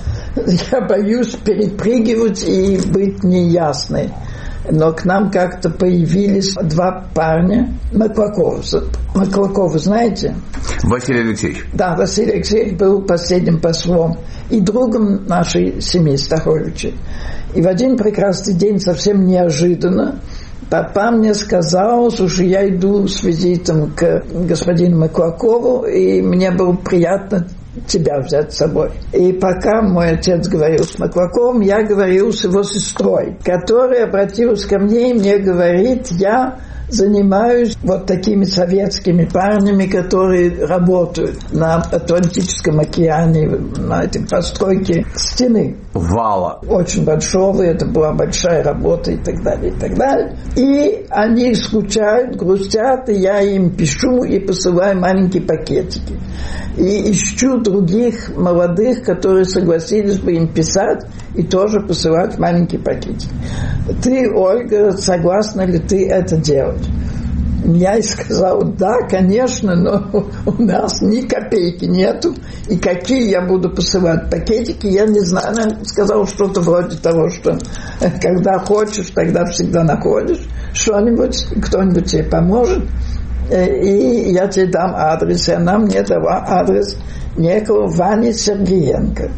Speaker 2: я боюсь перепрыгивать и быть неясной. Но к нам как-то появились два парня. Маклакова. Маклакова знаете?
Speaker 3: Василий Алексеевич.
Speaker 2: Да, Василий Алексеевич был последним послом и другом нашей семьи Стаховичей. И в один прекрасный день, совсем неожиданно, папа мне сказал, слушай, я иду с визитом к господину Маклакову, и мне было приятно тебя взять с собой. И пока мой отец говорил с Маклаковым, я говорил с его сестрой, которая обратилась ко мне и мне говорит, я занимаюсь вот такими советскими парнями, которые работают на Атлантическом океане, на этой постройке стены.
Speaker 3: Вала.
Speaker 2: Очень большого, это была большая работа и так далее, и так далее. И они скучают, грустят, и я им пишу и посылаю маленькие пакетики. И ищу других молодых, которые согласились бы им писать и тоже посылать маленькие пакетики. Ты, Ольга, согласна ли ты это делать? Я и сказал, да, конечно, но у нас ни копейки нету, и какие я буду посылать пакетики, я не знаю. Она сказала что-то вроде того, что когда хочешь, тогда всегда находишь что-нибудь, кто-нибудь тебе поможет. и я тебе дам адрес. И она мне дала адрес некого Вани Сергеенко.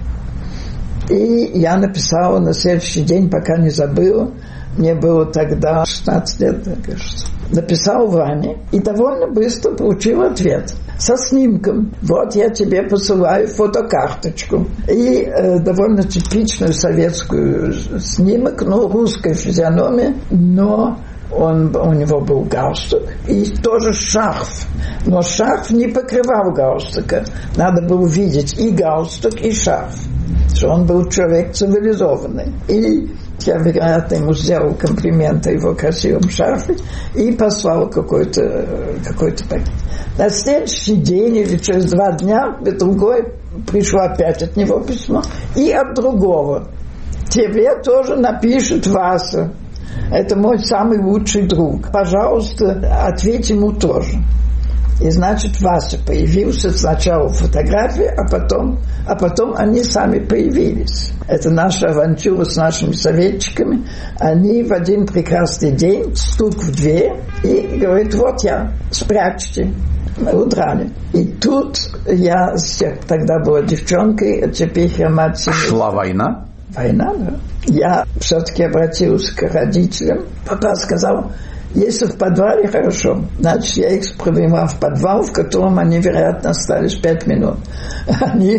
Speaker 2: И я написала на следующий день, пока не забыла. Мне было тогда шестнадцать лет, кажется. Написал Ване и довольно быстро получил ответ со снимком. Вот я тебе посылаю фотокарточку. И э, довольно типичную советскую снимок, ну, русская физиономия, но он, у него был галстук и тоже шарф. Но шарф не покрывал галстука. Надо было видеть и галстук, и шарф. Что он был человек цивилизованный. И я, вероятно, ему сделал комплимент о его красивом шарфе и послал какой-то, какой-то пакет. На следующий день или через два дня другой пришло опять от него письмо и от другого. Тебе тоже напишет Вася. Это мой самый лучший друг. Пожалуйста, ответь ему тоже. И значит, Вася появился сначала в фотографии, а потом, а потом они сами появились. Это наша авантюра с нашими советчиками. Они в один прекрасный день стук в дверь и говорят: вот я, спрячьте. Мы удрали. И тут я, тогда была девчонкой, а теперь я мать семьи.
Speaker 3: Шла война?
Speaker 2: Война, да. Я все-таки обратилась к родителям. Папа сказал: если в подвале, хорошо. Значит, я их провела в подвал, в котором они, вероятно, остались пять минут. Они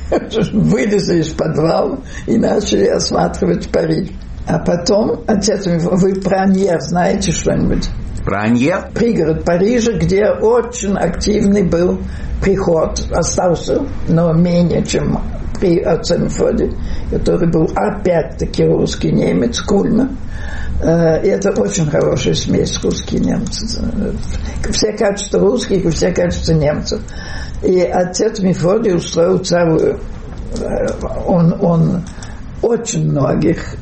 Speaker 2: вылезли из подвала и начали осматривать Париж. А потом, отец, вы про Аньер знаете что-нибудь?
Speaker 3: Про Аньер?
Speaker 2: Пригород Парижа, где очень активный был приход. Остался, но менее, чем при Аценфорде, который был опять-таки русский немец, Кульман. И это очень хорошая смесь русские немцы. Все качества русских и все качества немцев. И отец Мефодий устроил целую... Он, он очень многих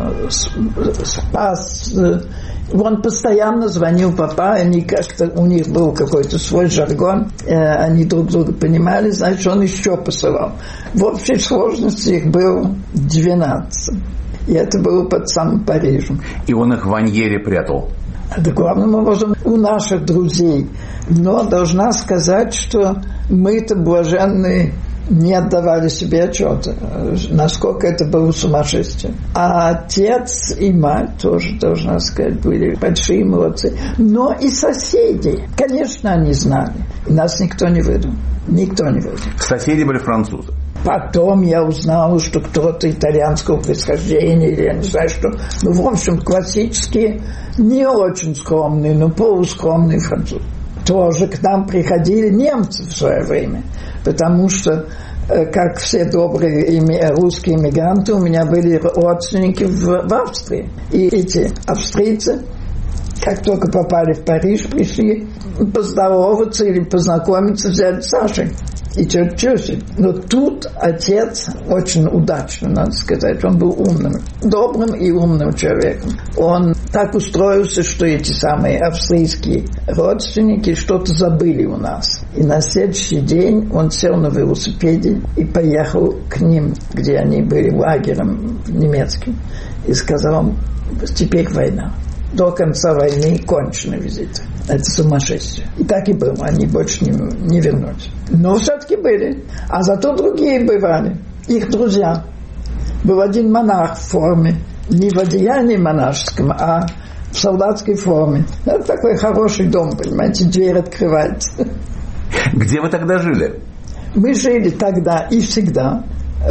Speaker 2: спас. Он постоянно звонил папа, они как-то, у них был какой-то свой жаргон, они друг друга понимали, значит, он еще посылал. В общей сложности их было двенадцать. И это было под самым Парижем.
Speaker 3: И он их в Аньере прятал?
Speaker 2: Да, главным образом у наших друзей. Но должна сказать, что мы-то блаженные не отдавали себе отчета, насколько это было сумасшествие. А отец и мать тоже, должна сказать, были большие молодцы. Но и соседи, конечно, они знали. И нас никто не выдал. Никто не выдал.
Speaker 3: Соседи были французы?
Speaker 2: Потом я узнала, что кто-то итальянского происхождения, или я не знаю что. Ну, в общем, классические, не очень скромные, но полускромные французы. Тоже к нам приходили немцы в свое время, потому что, как все добрые русские иммигранты, у меня были родственники в, в Австрии. И эти австрийцы, как только попали в Париж, пришли поздороваться или познакомиться, взяли Сашей и тетю Чусю. Но тут отец очень удачно, надо сказать, он был умным, добрым и умным человеком. Он так устроился, что эти самые австрийские родственники что-то забыли у нас. И на следующий день он сел на велосипеде и поехал к ним, где они были лагерем немецким, и сказал: теперь война. До конца войны кончено визит. Это сумасшествие. И так и было. Они больше не, не вернулись. Но все-таки были. А зато другие бывали. Их друзья. Был один монах в форме. Не в одеянии монашеском, а в солдатской форме. Это такой хороший дом, понимаете. Дверь открывается.
Speaker 3: Где вы тогда жили?
Speaker 2: Мы жили тогда и всегда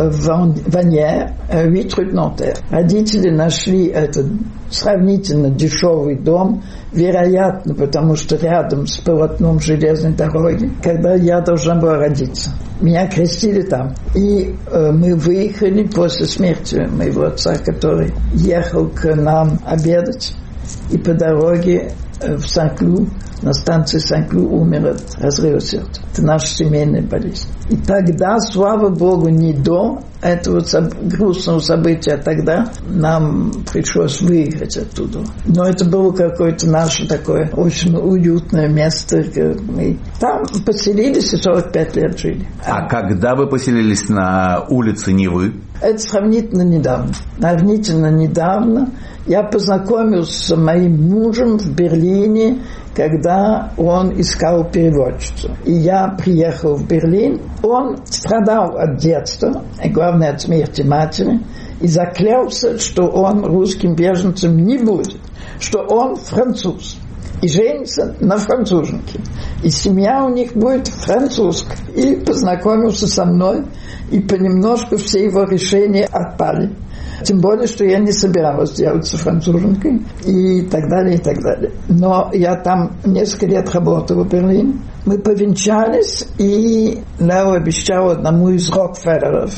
Speaker 2: в Аньер, huit rue de Nanterre. Родители нашли этот сравнительно дешевый дом, вероятно, потому что рядом с полотном железной дороги, когда я должна была родиться. Меня крестили там. И э, мы выехали после смерти моего отца, который ехал к нам обедать, и по дороге в Сан-Клу, на станции Сан-Клу, умер от разрыва сердца. Это наша семейная болезнь. И тогда, слава Богу, не до этого грустного события, а тогда нам пришлось выехать оттуда. Но это было какое-то наше такое очень уютное место. Мы там поселились и сорок пять лет жили.
Speaker 3: А когда вы поселились на улице Невы?
Speaker 2: Это сравнительно недавно. Сравнительно недавно я познакомился с моим мужем в Берлине, когда когда он искал переводчицу. И я приехал в Берлин. Он страдал от детства, и главное от смерти матери, и заклялся, что он русским беженцем не будет, что он француз. И женится на француженке. И семья у них будет французская. И познакомился со мной, и понемножку все его решения отпали. Тем более, что я не собиралась делаться француженкой, и так далее, и так далее. Но я там несколько лет работала в Берлине. Мы повенчались, и Лео обещал одному из Рокфеллеров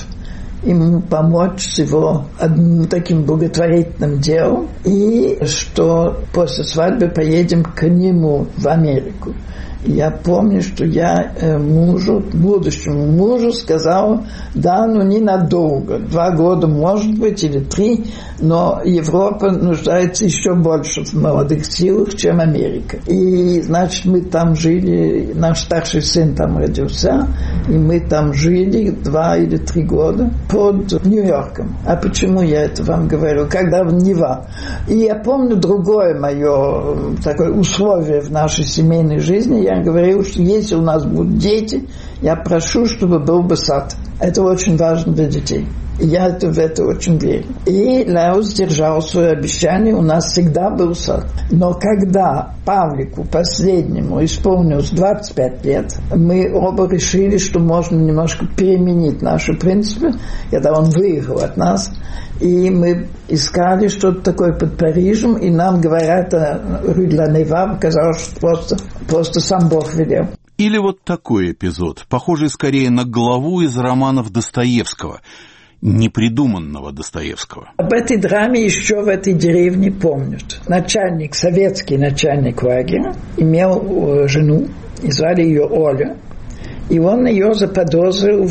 Speaker 2: ему помочь с его одним таким благотворительным делом, и что после свадьбы поедем к нему в Америку. И я помню, что я мужу, будущему мужу сказала, да, ну ненадолго, два года может быть или три, но Европа нуждается еще больше в молодых силах, чем Америка. И, значит, мы там жили, наш старший сын там родился, и мы там жили два или три года под Нью-Йорком. А почему я это вам говорю? Когда в Нева. И я помню другое мое такое условие в нашей семейной жизни. Я говорил, что если у нас будут дети, я прошу, чтобы был бы сад. Это очень важно для детей. И я это, в это очень верю. И Лео сдержал свое обещание, у нас всегда был сад. Но когда Павлику последнему исполнилось двадцать пять лет, мы оба решили, что можно немножко переменить наши принципы, когда он выехал от нас. И мы искали что-то такое под Парижем, и нам говорят, Рю де ла Нева, казалось, что просто, просто сам Бог велел.
Speaker 1: Или вот такой эпизод, похожий скорее на главу из романов Достоевского, непридуманного Достоевского.
Speaker 2: Об этой драме еще в этой деревне помнят. Начальник, советский начальник лагеря, имел жену, и звали ее Оля. И он ее заподозрил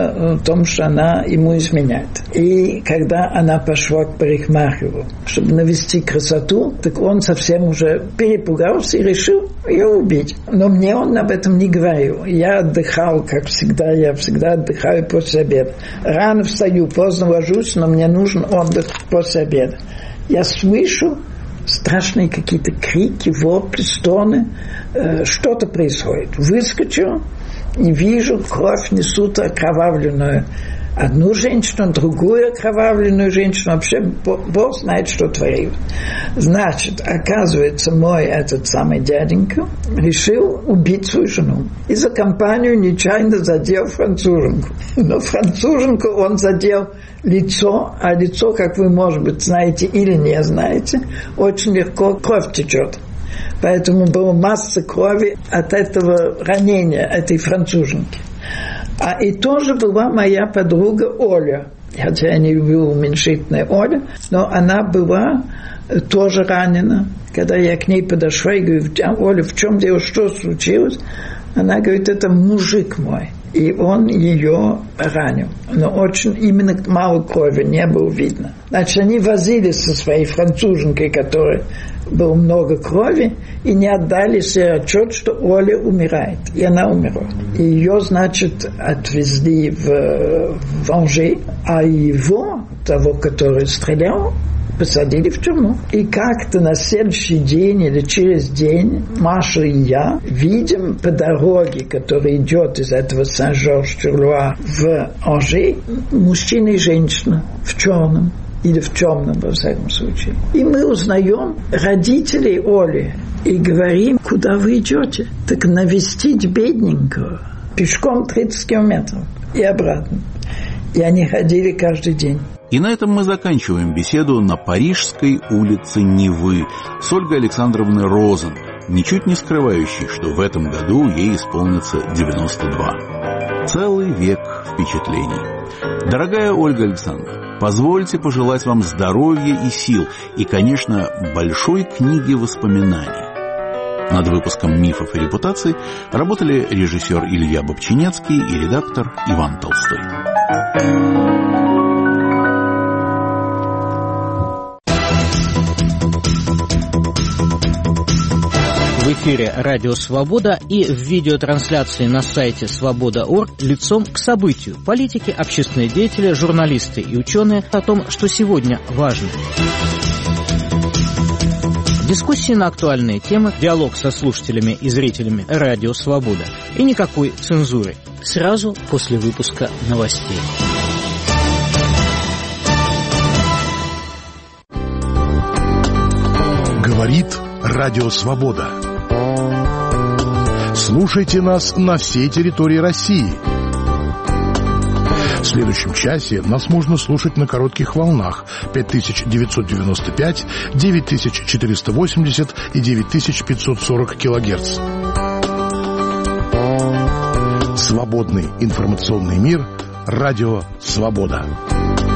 Speaker 2: в том, что она ему изменяет. И когда она пошла к парикмахеру, чтобы навести красоту, так он совсем уже перепугался и решил ее убить. Но мне он об этом не говорил. Я отдыхал, как всегда, я всегда отдыхаю после обеда. Рано встаю, поздно ложусь, но мне нужен отдых после обеда. Я слышу страшные какие-то крики, вопли, стоны. Что-то происходит. Выскочил, и вижу, кровь несут окровавленную одну женщину, другую окровавленную женщину. Вообще Бог знает, что творил. Значит, оказывается, мой этот самый дяденька решил убить свою жену. И за компанию нечаянно задел француженку. Но француженку он задел лицо, а лицо, как вы, может быть, знаете или не знаете, очень легко кровь течет. Поэтому была масса крови от этого ранения, этой француженки. А и тоже была моя подруга Оля. Хотя я не люблю уменьшительное Оля, но она была тоже ранена. Когда я к ней подошла и говорю, Оля, в чем дело, что случилось? Она говорит, это мужик мой. И он ее ранил. Но очень именно мало крови не было видно. Значит, они возились со своей француженкой, которой было много крови, и не отдали себе отчет, что Оля умирает. И она умерла. И ее, значит, отвезли в, в Анжи, а его, того, который стрелял, посадили в тюрьму. И как-то на следующий день или через день Маша и я видим по дороге, которая идет из этого Сен-Жорж-Тюрлуа в Анжи, мужчина и женщина в черном. Или в темном, во всяком случае. И мы узнаем родителей Оли и говорим, куда вы идете? Так навестить бедненького. Пешком тридцать километров и обратно. И они ходили каждый день.
Speaker 1: И на этом мы заканчиваем беседу на Парижской улице Невы с Ольгой Александровной Розен, ничуть не скрывающей, что в этом году ей исполнится девяносто два. Целый век впечатлений. Дорогая Ольга Александровна, позвольте пожелать вам здоровья и сил, и, конечно, большой книги воспоминаний. Над выпуском «Мифов и репутаций» работали режиссер Илья Бобчинецкий и редактор Иван Толстой.
Speaker 4: В эфире «Радио Свобода» и в видеотрансляции на сайте свобода точка орг лицом к событию. Политики, общественные деятели, журналисты и ученые о том, что сегодня важно. Дискуссии на актуальные темы, диалог со слушателями и зрителями «Радио Свобода». И никакой цензуры. Сразу после выпуска новостей.
Speaker 5: Говорит Радио Свобода. Слушайте нас на всей территории России. В следующем часе нас можно слушать на коротких волнах пять тысяч девятьсот девяносто пять, девять тысяч четыреста восемьдесят и девять тысяч пятьсот сорок килогерц. Свободный информационный мир. Радио Свобода.